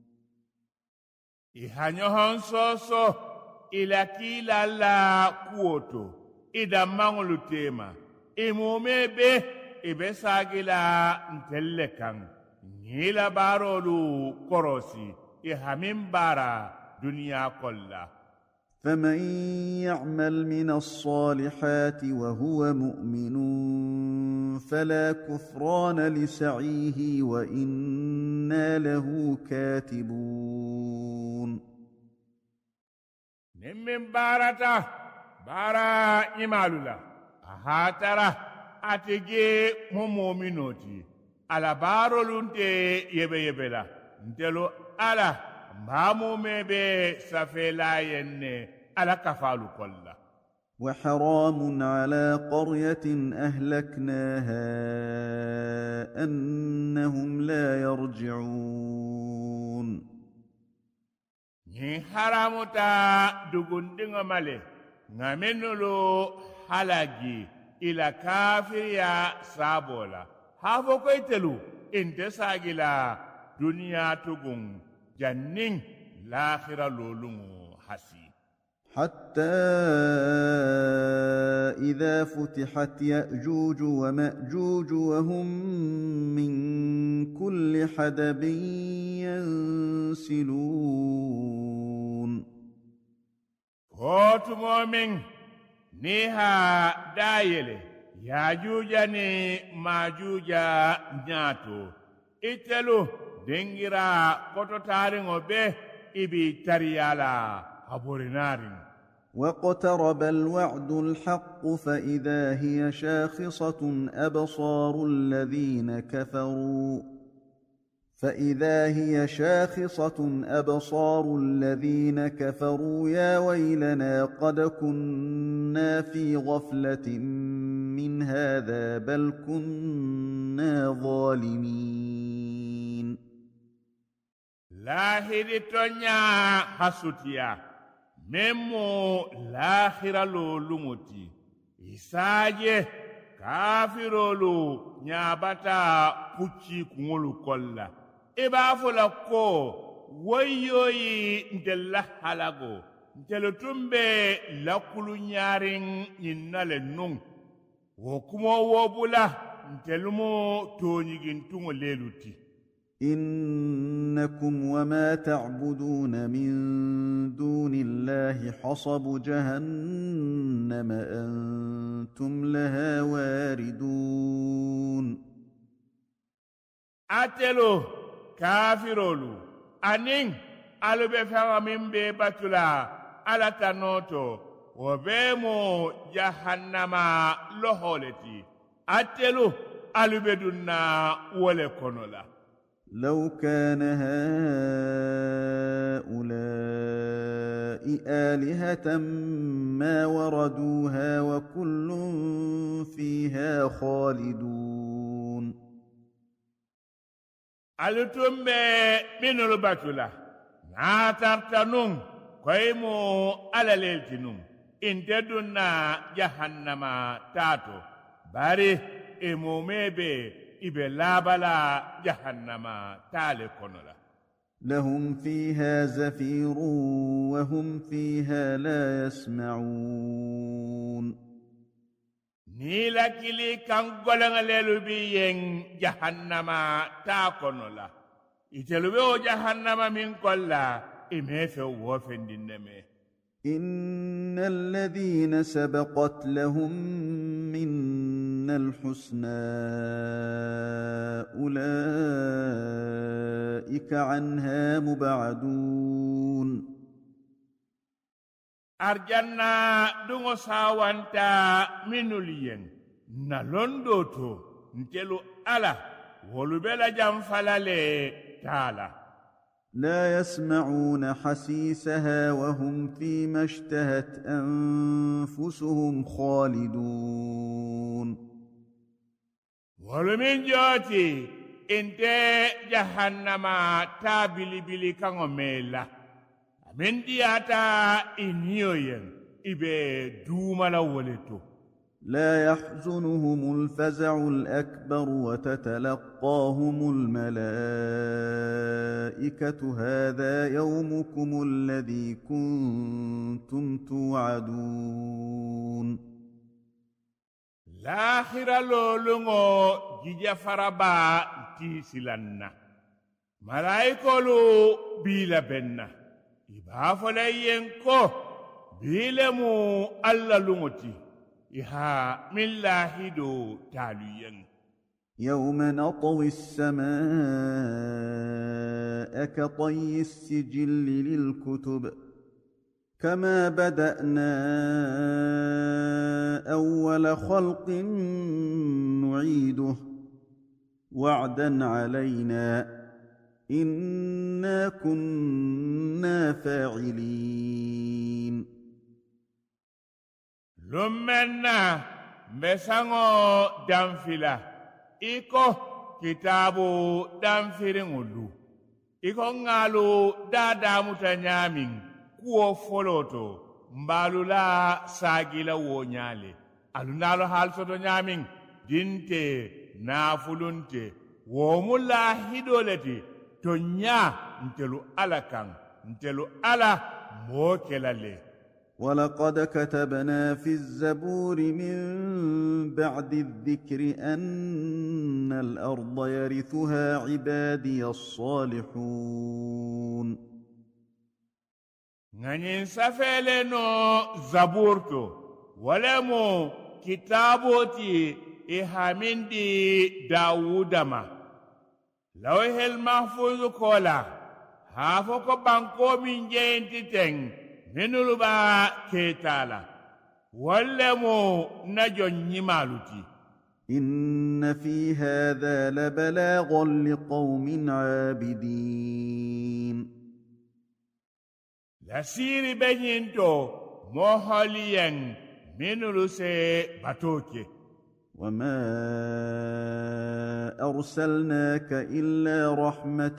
ihanyohon soso ila kila la kuoto ida mangulu tema imumebe ibe sagila ntellekan nila barolu korosi ihamin bara dunia kolla فمن يعمل من الصالحات وهو مؤمن فلا كفران لسعيه وإنا له كاتبون نمن بارتا بارا إمالولا أهاترا atege muminoti ala barolunte yebe ntelo ala mbamu mebe safela yenne ala kafalu kolla وحرام على قرية أهلكناها أنهم لا يرجعون ni haramuta dugundinga male ngamenulo halagi ila kafiriya sabola hafo koytelu inte sagila duniya tugun jannin lakhira lolungu hasi حتى إذا فتحت يأجوج ومأجوج وهم من كل حدب ينسلون هوت مؤمن نيها دايلة ياجوج ني ماجوج نياتو إتلو دنجرا كتو تارينو به إبي تريالا واقترب الوعد الحق فإذا هي شاخصة أبصار الذين كفروا يا ويلنا قد كنا في غفلة من هذا بل كنا ظالمين لاهي تونيا حسوتيا memo lahira lolumuti isaje kafirolu nyabata pucci kungolu kolla ibafola ko woyoyi ndella halago ntelo tumbe lakulu nyaring innale nun wo kumo wobula ntelumo tonyigin tungo leluti إنكم وما تعبدون من دون الله حصب جهنم أنتم لها واردون أتلو كافرولو أنين ألو بفر من بيبتلا ألا تنوتو وبيمو جهنم لهولتي أتلو ألو بدنا ولكونولا لو كان هؤلاء آلهة ما وردوها وكل فيها خالدون ألتم من البتولة ناترتنون كيمو على ليلتنون إن تدنا جهنم تاتو باري إمومي ibe labala jahannama tale konola لهم فيها زفير وهم فيها لا يسمعون نيلا كلي كان غولن ليلو بيين جهنما تا كونولا يتلو جهنما من كولا إميفه وفندينمه إن الذين سبقت لهم منا الحسنى أولئك عنها مبعدون أرجانا دونغو ساوانتا منولين نالوندوتو نتلو ألا ولبلا جنفلالي تالا لا يسمعون حسيسها وهم فيما اشتهت أنفسهم خالدون ولمن جوتي انت جهنم تابلي بلي كانوا ميلا من دياتا إنيوين إبه دوما ولتو لا يحزنهم الفزع الأكبر وتتلقاهم الملائكة هذا يومكم الذي كنتم توعدون لاخر لولونغو جيجا فرابا تيسلنا ملائكولو بيلا بنا إبافلا ينكو بيلمو ألا لونغتي إها من لاهدو تاليا يوم نطوي السماء كطي السجل للكتب كما بدأنا أول خلق نعيده وعدا علينا إنا كنا فاعلين لمنا مسانو دامفلا إيكو كتابو دامفرنولو إيكو نالو دادا متنيامين kuwo foloto mbalula sagila wo nyale alunalo hal soto nyamin dinte nafulunte wo mulla hidoleti to nya ntelu alakan ntelu ala mokelale ولقد كتبنا في الزبور من بعد الذكر أن الأرض يرثها عبادي الصالحون nganin safele no zaburto walemo kitaboti ihamindi Dawudama lawhel mahfuz kola hafo ko banko min jenti teng menuluba ketala walemo najo nyimaluti إن في هذا لبلاغا لقوم عابدين lasiri benyinto moholiyen minulu se batoke وما أرسلناك إلا رحمة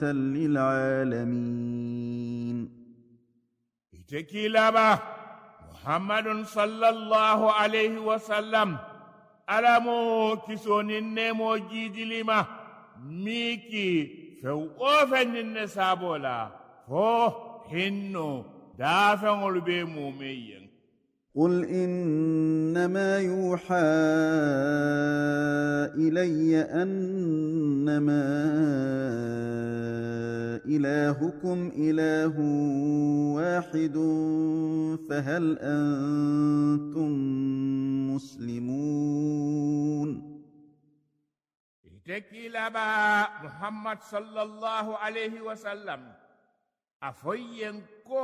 للعالمين itekilaba muhammadun sallallahu alaihi wasallam alamu kisonin nemo jidilima miki fewqofeninne sabola fo hinno دافعوا بموميا قل إنما يوحى إلي أنما إلهكم إله واحد فهل أنتم مسلمون تكيلابا محمد صلى الله عليه وسلم أفين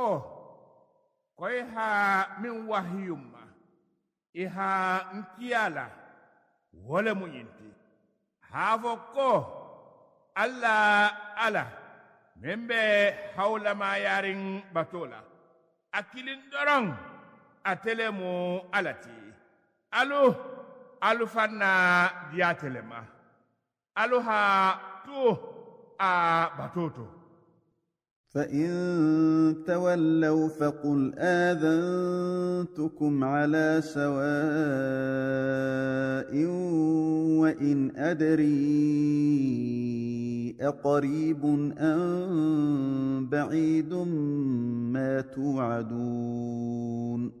koiha min wahyumma iha nkiyala wala munyinti hafo ko alla membe hawla ma yarin batola akilin dorong atelemu alati alu fanna diatelema aluha tu a batoto فإن تولوا فقل آذنتكم على سواء وإن أدري أقريب أم بعيد ما توعدون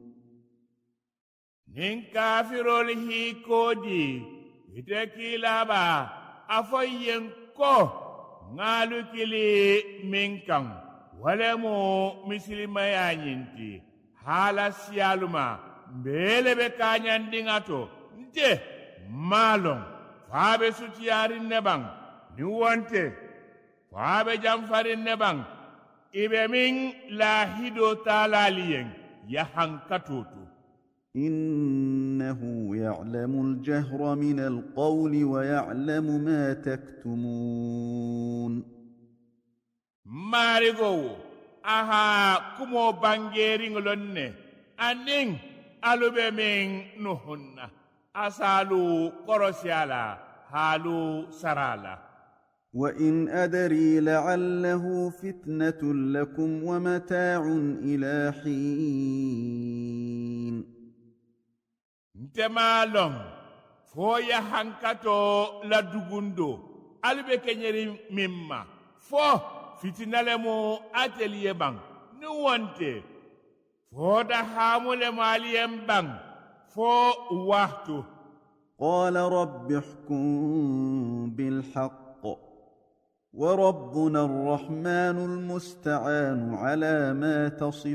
nin kafirol hikodi itekilaba afoyen ko ngalu kili minkan walemu mislimaya nyinti hala siyaluma mbelebe kanyandingato nte malon faabe sutiyarin nebang ni wonte faabe jamfarin nebang ibe min lahido talaliyen yahankatoto إنه يعلم الجهر من القول ويعلم ما تكتمون مارغو أها كمو بانجيرين لنه أنين ألوبي من نهن أسالو قرسيالا هالو سرالا وإن أدري لعله فتنة لكم ومتاع إلى حين ntemalong fo ya hankato la dugundo albe kenyeri mimma fo fitinale mo atelier bang ni wonte fo da hamule maliyem bang fo wahtu قال رب احكم بالحق وربنا الرحمن المستعان على ما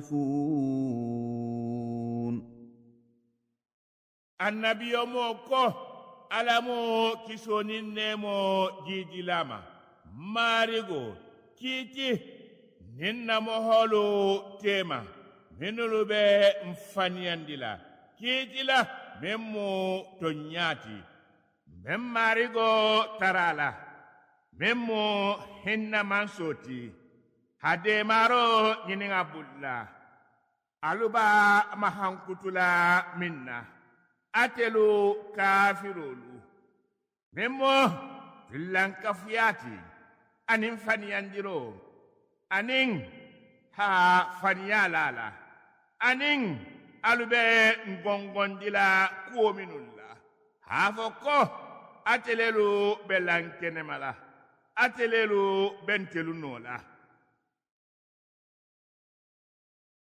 تصفون annabi yomo ko alamo kisonin nemo jijilama marigo kiti ninna moholo tema minulu be mfaniyandi la kiiti la meŋ mu tonñaati meŋ maarigo tara la meŋ mu hinnamanso ti hadeemaaro ñiniŋa bulla alu ba mahankutula miŋ na atelu kafirolu meŋ mu fillankafuyaati aniŋ faniyandiro aniŋ ha faniya la la aniŋ alu be ngongondila kuwo minnu la haa fo ko atelelu be lankenema la atelelu be ntelu noo la